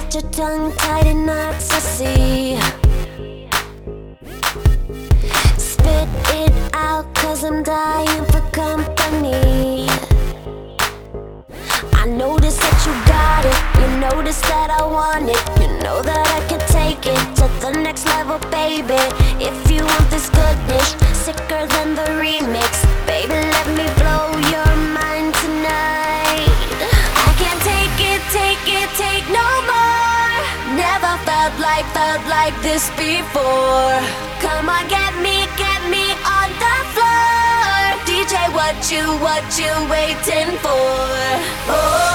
got your tongue tied in knots, I see. Spit it out, 'cause I'm dying for company. I notice that you got it, you notice that I want it. You know that I can take it to the next level, baby. If you want this goodness, sicker than the remix, baby, let me blow your mind tonight. I can't take it, take no more. Never felt like this before. Come on, get me on the floor. DJ, what you waiting for? Oh.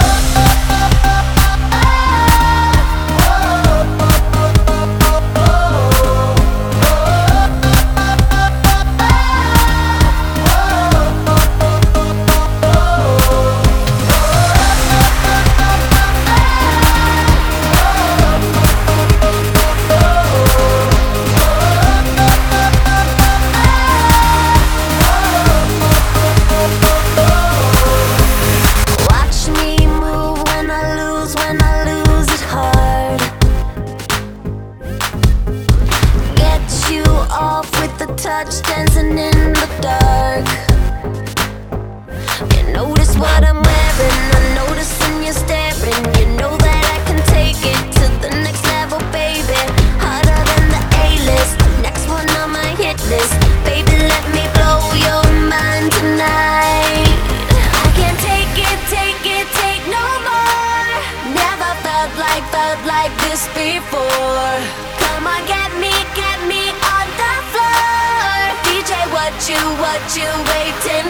Touch dancing in the dark. You notice what I'm wearing, I notice when you're staring. You know that I can take it to the next level, baby. Harder than the A-list, next one on my hit list. Baby, let me blow your mind tonight. I can't take it, take no more. Never felt like this before. Come on, get me on the floor. DJ, what you waiting